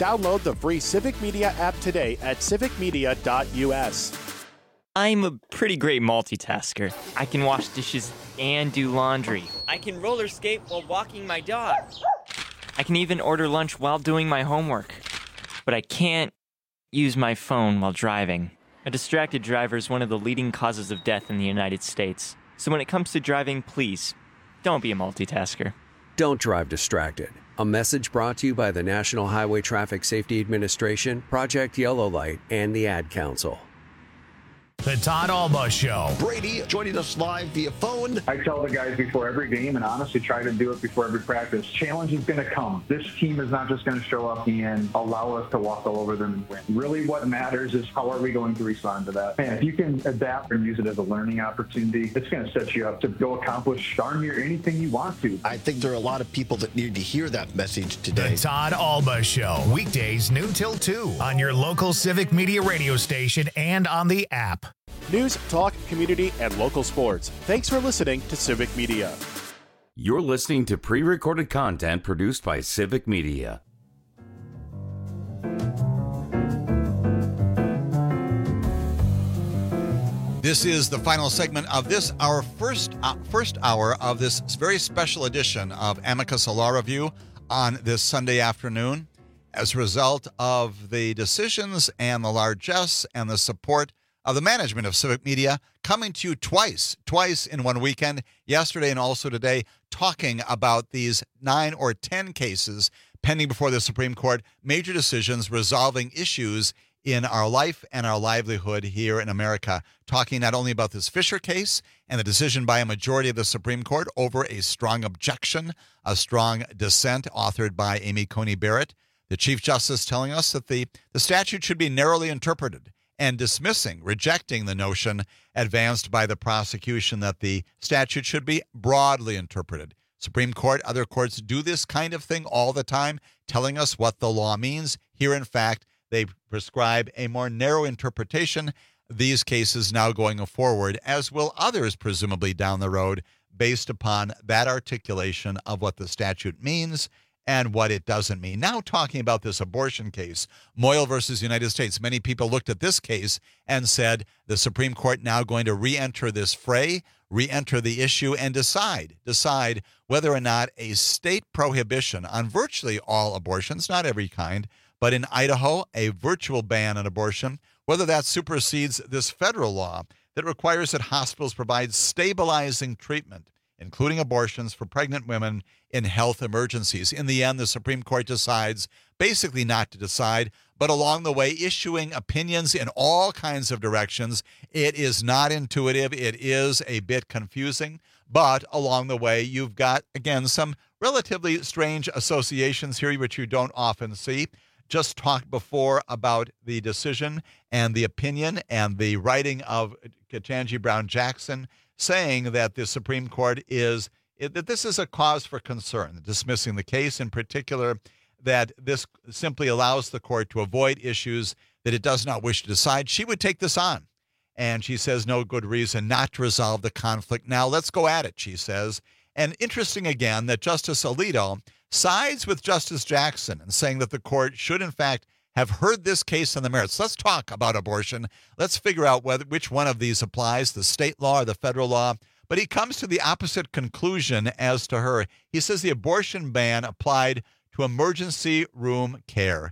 A: Download the free Civic Media app today at civicmedia.us.
D: I'm a pretty great multitasker. I can wash dishes and do laundry. I can roller skate while walking my dog. I can even order lunch while doing my homework. But I can't use my phone while driving. A distracted driver is one of the leading causes of death in the United States. So when it comes to driving, please, don't be a multitasker.
V: Don't drive distracted. A message brought to you by the National Highway Traffic Safety Administration, Project Yellow Light, and the Ad Council.
B: The Todd Alba Show.
C: Brady joining us live via phone.
W: I tell the guys before every game, and honestly try to do it before every practice, challenge is going to come. This team is not just going to show up and allow us to walk all over them and win. Really what matters is how are we going to respond to that. And if you can adapt and use it as a learning opportunity, it's going to set you up to go accomplish darn near anything you want to.
C: I think there are a lot of people that need to hear that message today.
B: The Todd Alba Show. Weekdays noon till 2 on your local Civic Media radio station and on the app.
A: News, talk, community, and local sports. Thanks for listening to Civic Media.
I: You're listening to pre-recorded content produced by Civic Media.
J: This is the final segment of this, our first hour of this very special edition of Amicus Law Review on this Sunday afternoon. As a result of the decisions and the largesse and the support of the management of Civic Media, coming to you twice in one weekend, yesterday and also today, talking about these 9 or 10 cases pending before the Supreme Court, major decisions resolving issues in our life and our livelihood here in America. Talking not only about this Fisher case and the decision by a majority of the Supreme Court over a strong objection, a strong dissent authored by Amy Coney Barrett, the Chief Justice telling us that the statute should be narrowly interpreted, and rejecting the notion advanced by the prosecution that the statute should be broadly interpreted. Supreme Court, other courts do this kind of thing all the time, telling us what the law means. Here, in fact, they prescribe a more narrow interpretation. These cases now going forward, as will others presumably down the road, based upon that articulation of what the statute means and what it doesn't mean. Now talking about this abortion case, Moyle versus United States, many people looked at this case and said the Supreme Court now going to re-enter this fray, re-enter the issue and decide whether or not a state prohibition on virtually all abortions, not every kind, but in Idaho, a virtual ban on abortion, whether that supersedes this federal law that requires that hospitals provide stabilizing treatment, including abortions for pregnant women in health emergencies. In the end, the Supreme Court decides basically not to decide, but along the way issuing opinions in all kinds of directions. It is not intuitive. It is a bit confusing, but along the way, you've got, again, some relatively strange associations here, which you don't often see. Just talked before about the decision and the opinion and the writing of Ketanji Brown Jackson, saying that the Supreme Court that this is a cause for concern, dismissing the case, in particular, that this simply allows the court to avoid issues that it does not wish to decide. She would take this on, and she says no good reason not to resolve the conflict. Now let's go at it, she says. And interesting again that Justice Alito sides with Justice Jackson in saying that the court should, in fact, have heard this case on the merits. Let's talk about abortion. Let's figure out which one of these applies, the state law or the federal law. But he comes to the opposite conclusion as to her. He says the abortion ban applied to emergency room care.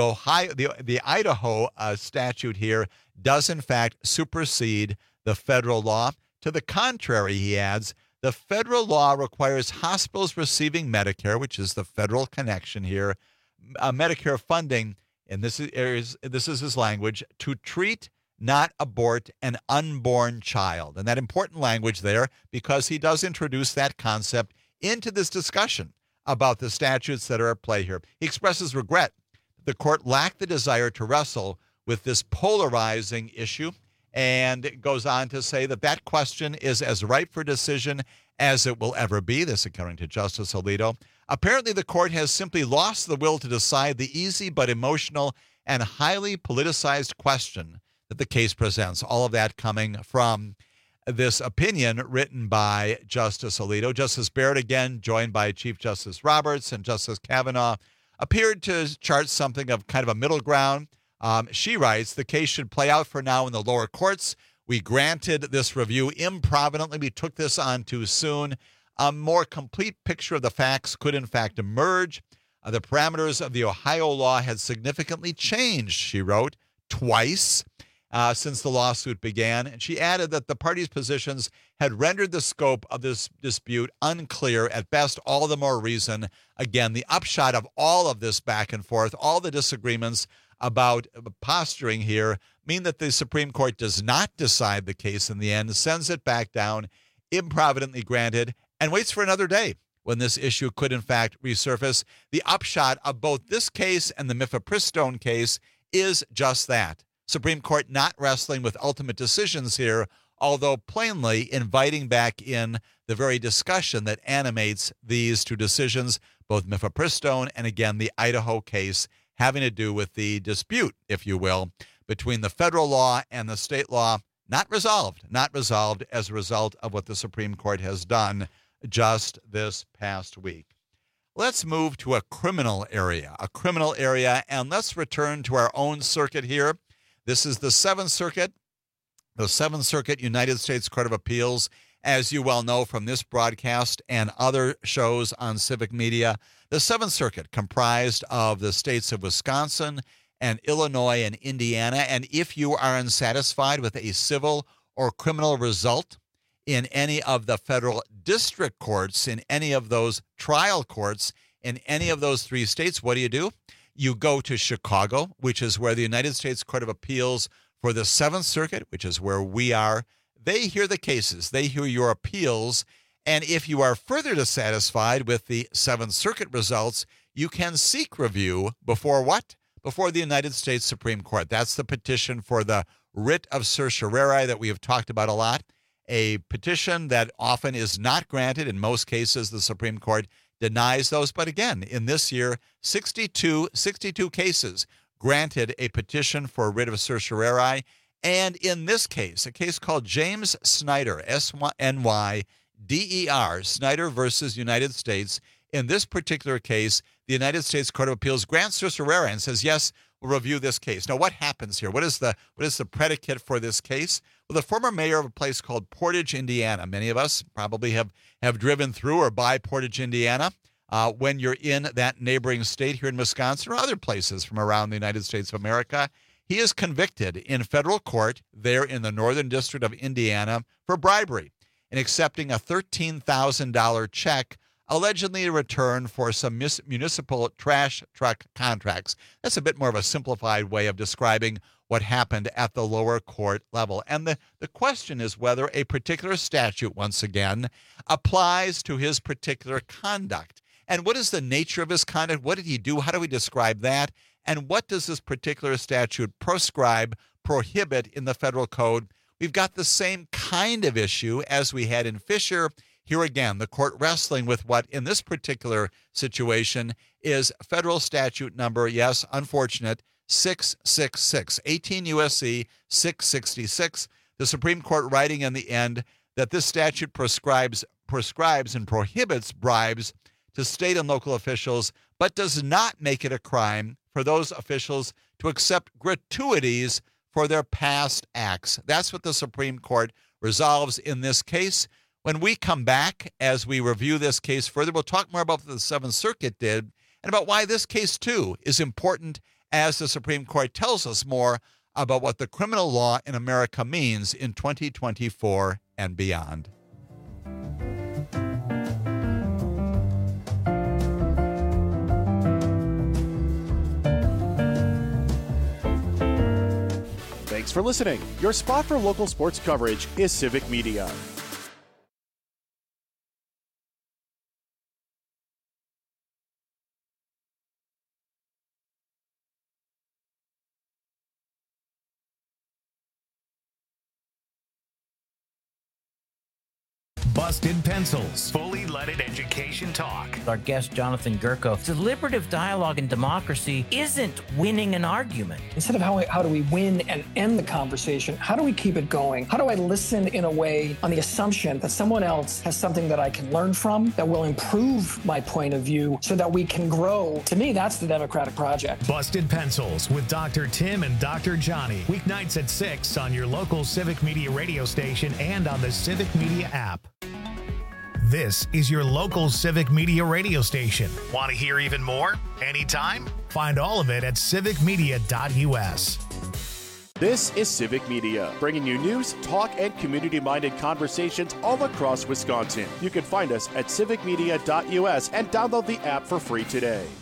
J: The Idaho statute here does, in fact, supersede the federal law. To the contrary, he adds, the federal law requires hospitals receiving Medicare, which is the federal connection here, Medicare funding, and this is his language, to treat, not abort, an unborn child. And that important language there, because he does introduce that concept into this discussion about the statutes that are at play here. He expresses regret that the court lacked the desire to wrestle with this polarizing issue, and it goes on to say that question is as ripe for decision as it will ever be, this according to Justice Alito. Apparently, the court has simply lost the will to decide the easy but emotional and highly politicized question that the case presents. All of that coming from this opinion written by Justice Alito. Justice Barrett, again, joined by Chief Justice Roberts and Justice Kavanaugh, appeared to chart something of kind of a middle ground. She writes, the case should play out for now in the lower courts. We granted this review improvidently. We took this on too soon. A more complete picture of the facts could, in fact, emerge. The parameters of the Ohio law had significantly changed, she wrote, twice since the lawsuit began. And she added that the parties' positions had rendered the scope of this dispute unclear, at best, all the more reason. Again, the upshot of all of this back and forth, all the disagreements about posturing here, mean that the Supreme Court does not decide the case in the end, sends it back down, improvidently granted, and waits for another day when this issue could, in fact, resurface. The upshot of both this case and the mifepristone case is just that. Supreme Court not wrestling with ultimate decisions here, although plainly inviting back in the very discussion that animates these two decisions, both mifepristone and, again, the Idaho case, having to do with the dispute, if you will, between the federal law and the state law, not resolved as a result of what the Supreme Court has done just this past week. Let's move to a criminal area, and let's return to our own circuit here. This is the Seventh Circuit, United States Court of Appeals. As you well know from this broadcast and other shows on Civic Media, the Seventh Circuit comprised of the states of Wisconsin and Illinois and Indiana. And if you are unsatisfied with a civil or criminal result in any of the federal district courts, in any of those trial courts, in any of those three states, what do? You go to Chicago, which is where the United States Court of Appeals for the Seventh Circuit, which is where we are, they hear the cases. They hear your appeals. And if you are further dissatisfied with the Seventh Circuit results, you can seek review before what? Before the United States Supreme Court. That's the petition for the writ of certiorari that we have talked about a lot. A petition that often is not granted. In most cases, the Supreme Court denies those. But again, in this year, 62 cases granted a petition for a writ of certiorari. And in this case, a case called James Snyder, S-N-Y-D-E-R, Snyder versus United States. In this particular case, the United States Court of Appeals grants certiorari and says, yes, we'll review this case. Now, what happens here? What is the predicate for this case? Well, the former mayor of a place called Portage, Indiana. Many of us probably have driven through or by Portage, Indiana. When you're in that neighboring state here in Wisconsin or other places from around the United States of America, he is convicted in federal court there in the Northern District of Indiana for bribery in accepting a $13,000 check allegedly in return for some municipal trash truck contracts. That's a bit more of a simplified way of describing what happened at the lower court level. And the question is whether a particular statute, once again, applies to his particular conduct. And what is the nature of his conduct? What did he do? How do we describe that? And what does this particular statute prohibit in the federal code? We've got the same kind of issue as we had in Fisher. Here again, the court wrestling with what in this particular situation is federal statute number, yes, unfortunate, 666, 18 U.S.C. 666. The Supreme Court writing in the end that this statute prescribes and prohibits bribes to state and local officials, but does not make it a crime for those officials to accept gratuities for their past acts. That's what the Supreme Court resolves in this case. When we come back, as we review this case further, we'll talk more about what the Seventh Circuit did and about why this case, too, is important as the Supreme Court tells us more about what the criminal law in America means in 2024 and beyond.
A: Thanks for listening. Your spot for local sports coverage is Civic Media.
B: Busted Pencils, fully leaded education talk.
F: Our guest, Jonathan Gurko. Deliberative dialogue in democracy isn't winning an argument.
G: Instead of how do we win and end the conversation, how do we keep it going? How do I listen in a way on the assumption that someone else has something that I can learn from, that will improve my point of view so that we can grow? To me, that's the democratic project.
B: Busted Pencils with Dr. Tim and Dr. Johnny. Weeknights at 6 on your local Civic Media radio station and on the Civic Media app. This is your local Civic Media radio station. Want to hear even more? Anytime? Find all of it at civicmedia.us.
A: This is Civic Media, bringing you news, talk, and community-minded conversations all across Wisconsin. You can find us at civicmedia.us and download the app for free today.